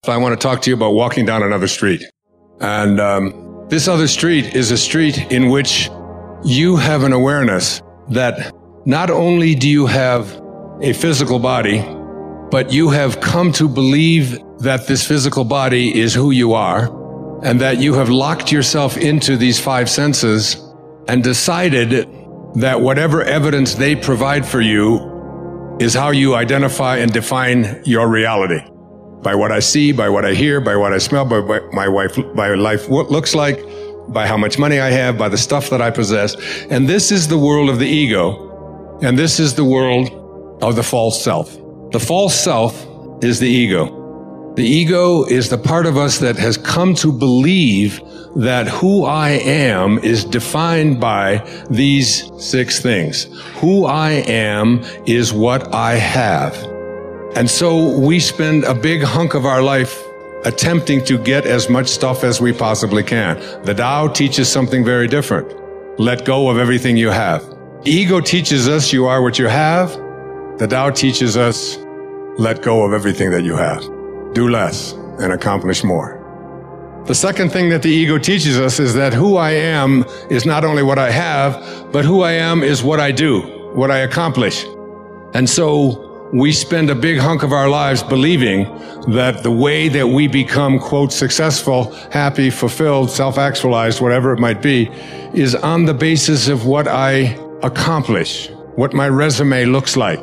So I want to talk to you about walking down another street. And this other street is a street in which you have an awareness that not only do you have a physical body, but you have come to believe that this physical body is who you are, and that you have locked yourself into these five senses and decided that whatever evidence they provide for you is how you identify and define your reality. By what I see, by what I hear, by what I smell, by what my life looks like, by how much money I have, by the stuff that I possess. And this is the world of the ego. And this is the world of the false self. The false self is the ego. The ego is the part of us that has come to believe that who I am is defined by these six things. Who I am is what I have. And so we spend a big hunk of our life attempting to get as much stuff as we possibly can. The Tao teaches something very different. Let go of everything you have. Ego teaches us you are what you have. The Tao teaches us let go of everything that you have. Do less and accomplish more. The second thing that the ego teaches us is that who I am is not only what I have, but who I am is what I do, what I accomplish. And so we spend a big hunk of our lives believing that the way that we become, quote, successful, happy, fulfilled, self-actualized, whatever it might be, is on the basis of what I accomplish, what my resume looks like,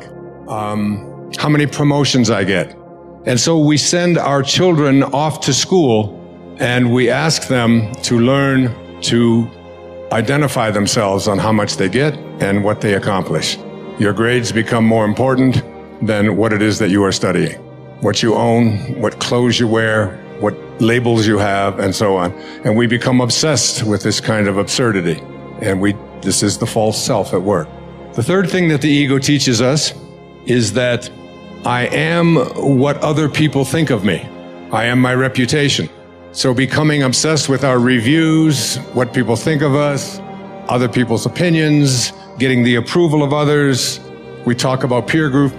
how many promotions I get. And so we send our children off to school and we ask them to learn to identify themselves on how much they get and what they accomplish. Your grades become more important than what it is that you are studying. What you own, what clothes you wear, what labels you have, and so on. And we become obsessed with this kind of absurdity. And this is the false self at work. The third thing that the ego teaches us is that I am what other people think of me. I am my reputation. So becoming obsessed with our reviews, what people think of us, other people's opinions, getting the approval of others. We talk about peer group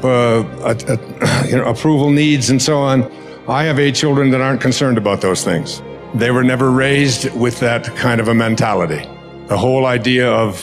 approval needs and so on. I have 8 children that aren't concerned about those things. They were never raised with that kind of a mentality. The whole idea of,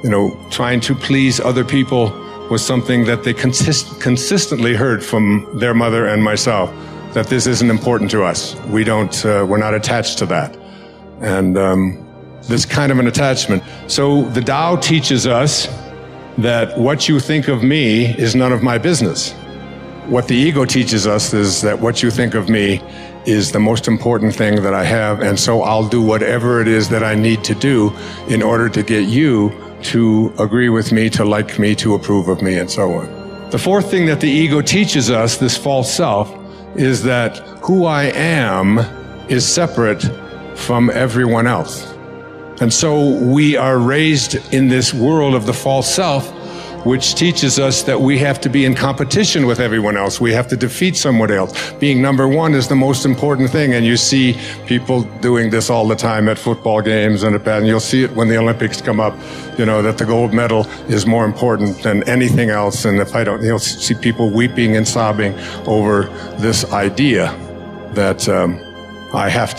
trying to please other people was something that they consistently heard from their mother and myself, that this isn't important to us. We're not attached to that. And this kind of an attachment. So the Tao teaches us that what you think of me is none of my business. What the ego teaches us is that what you think of me is the most important thing that I have, and so I'll do whatever it is that I need to do in order to get you to agree with me, to like me, to approve of me, and so on. The fourth thing that the ego teaches us, this false self, is that who I am is separate from everyone else. And so we are raised in this world of the false self, which teaches us that we have to be in competition with everyone else. We have to defeat someone else. Being number one is the most important thing. And you see people doing this all the time at football games and you'll see it when the Olympics come up, that the gold medal is more important than anything else. And you'll see people weeping and sobbing over this idea that I have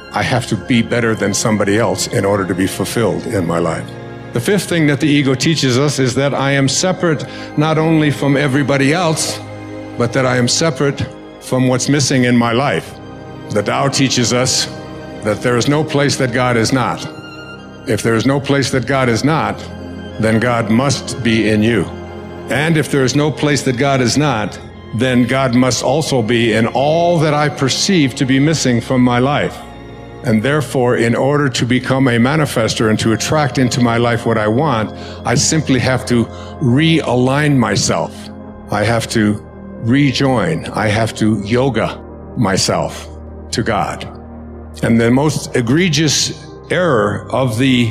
to be better than somebody else in order to be fulfilled in my life. The fifth thing that the ego teaches us is that I am separate not only from everybody else, but that I am separate from what's missing in my life. The Tao teaches us that there is no place that God is not. If there is no place that God is not, then God must be in you. And if there is no place that God is not, then God must also be in all that I perceive to be missing from my life. And therefore, in order to become a manifester and to attract into my life what I want, I simply have to realign myself. I have to rejoin. I have to yoga myself to God. And the most egregious error of the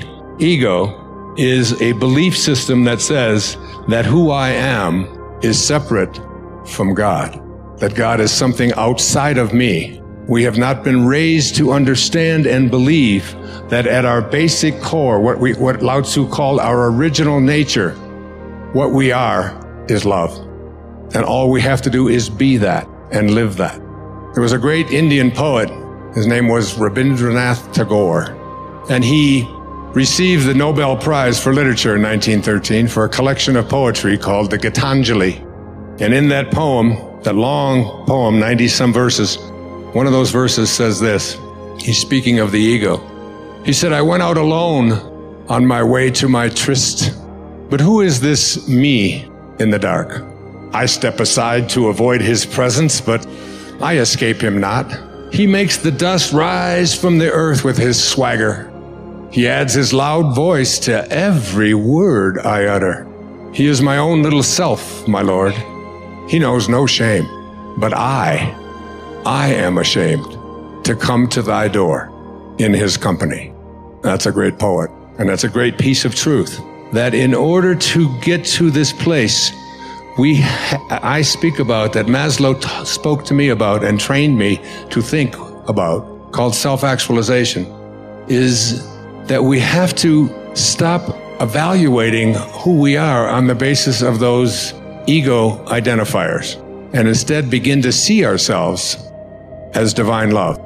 ego is a belief system that says that who I am is separate from God, that God is something outside of me. We have not been raised to understand and believe that at our basic core, what Lao Tzu called our original nature, what we are is love. And all we have to do is be that and live that. There was a great Indian poet. His name was Rabindranath Tagore. And he received the Nobel Prize for Literature in 1913 for a collection of poetry called the Gitanjali. And in that poem, that long poem, 90-some verses, one of those verses says this. He's speaking of the ego. He said, I went out alone on my way to my tryst. But who is this me in the dark? I step aside to avoid his presence, but I escape him not. He makes the dust rise from the earth with his swagger. He adds his loud voice to every word I utter. He is my own little self, my Lord. He knows no shame, but I am ashamed to come to thy door in his company. That's a great poet, and that's a great piece of truth, that in order to get to this place, I speak about, that Maslow spoke to me about and trained me to think about, called self-actualization, is that we have to stop evaluating who we are on the basis of those ego identifiers, and instead begin to see ourselves as divine love.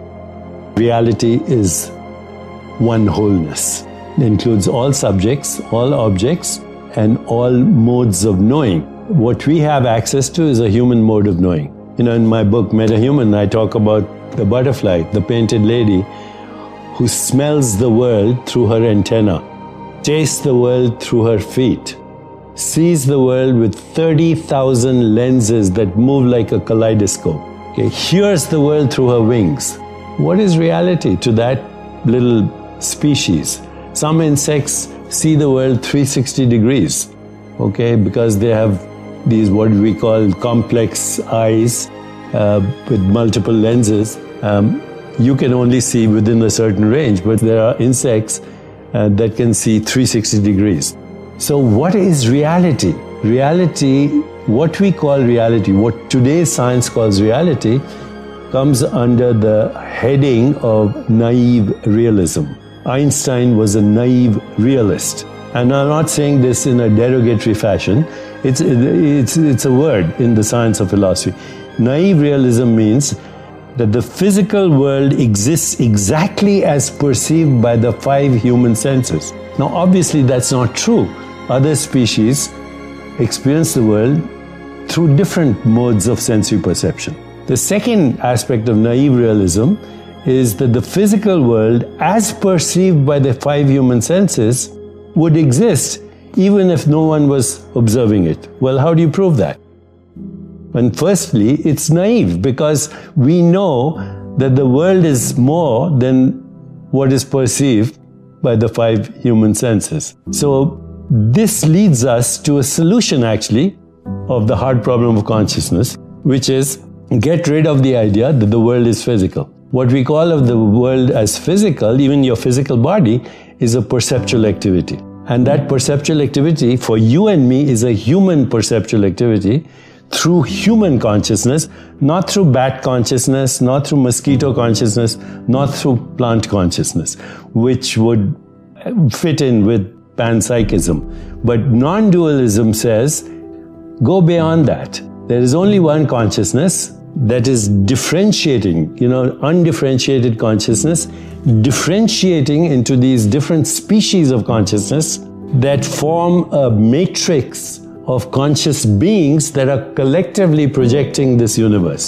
Reality is one wholeness. It includes all subjects, all objects, and all modes of knowing. What we have access to is a human mode of knowing. In my book, Metahuman, I talk about the butterfly, the painted lady, who smells the world through her antenna, tastes the world through her feet, sees the world with 30,000 lenses that move like a kaleidoscope, hears the world through her wings. What is reality to that little species? Some insects see the world 360 degrees, because they have these what we call complex eyes with multiple lenses. You can only see within a certain range, but there are insects that can see 360 degrees. So what is reality? Reality, what we call reality, what today's science calls reality, comes under the heading of naive realism. Einstein was a naive realist. And I'm not saying this in a derogatory fashion. It's a word in the science of philosophy. Naive realism means that the physical world exists exactly as perceived by the 5 human senses. Now, obviously, that's not true. Other species experience the world through different modes of sensory perception. The second aspect of naive realism is that the physical world, as perceived by the 5 human senses, would exist even if no one was observing it. Well, how do you prove that? And firstly, it's naive because we know that the world is more than what is perceived by the 5 human senses. So this leads us to a solution actually of the hard problem of consciousness, which is get rid of the idea that the world is physical. What we call of the world as physical, even your physical body, is a perceptual activity. And that perceptual activity for you and me is a human perceptual activity through human consciousness, not through bat consciousness, not through mosquito consciousness, not through plant consciousness, which would fit in with panpsychism. But non-dualism says, go beyond that. There is only one consciousness that is differentiating, undifferentiated consciousness, differentiating into these different species of consciousness that form a matrix of conscious beings that are collectively projecting this universe.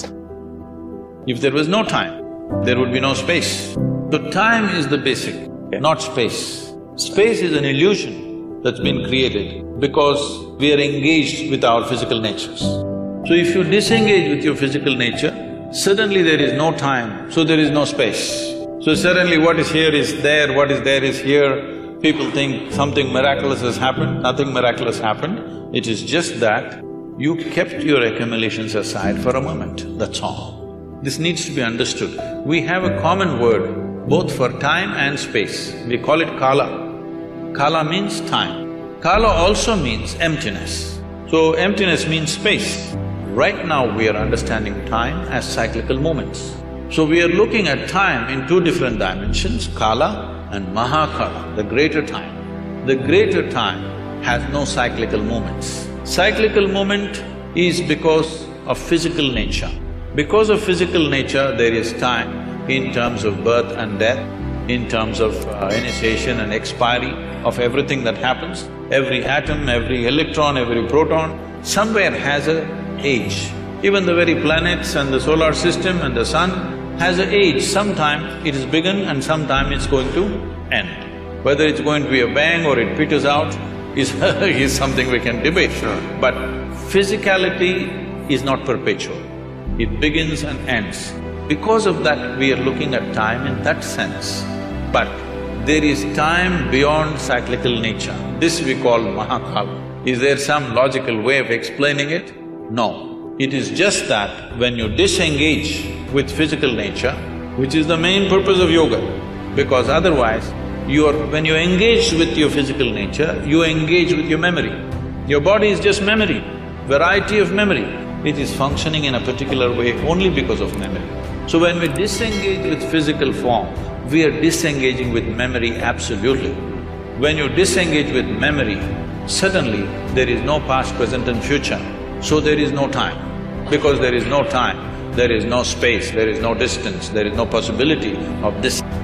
If there was no time, there would be no space. So time is the basic, not space. Space is an illusion that's been created because we are engaged with our physical natures. So if you disengage with your physical nature, suddenly there is no time, so there is no space. So suddenly what is here is there, what is there is here. People think something miraculous has happened, nothing miraculous happened. It is just that you kept your accumulations aside for a moment, that's all. This needs to be understood. We have a common word both for time and space. We call it kala. Kala means time. Kala also means emptiness. So emptiness means space. Right now we are understanding time as cyclical moments. So we are looking at time in 2 different dimensions, kala and mahakala, the greater time. The greater time has no cyclical moments. Cyclical moment is because of physical nature. Because of physical nature, there is time in terms of birth and death, in terms of initiation and expiry of everything that happens. Every atom, every electron, every proton, somewhere has an age. Even the very planets and the solar system and the sun has an age. Sometime it is begun and sometime it's going to end. Whether it's going to be a bang or it peters out is something we can debate. Sure. But physicality is not perpetual. It begins and ends. Because of that, we are looking at time in that sense. But there is time beyond cyclical nature. This we call Mahakala. Is there some logical way of explaining it? No. It is just that when you disengage with physical nature, which is the main purpose of yoga, because otherwise when you engage with your physical nature, you engage with your memory. Your body is just memory, variety of memory. It is functioning in a particular way only because of memory. So when we disengage with physical form, we are disengaging with memory absolutely. When you disengage with memory, suddenly there is no past, present and future, so there is no time. Because there is no time, there is no space, there is no distance, there is no possibility of this.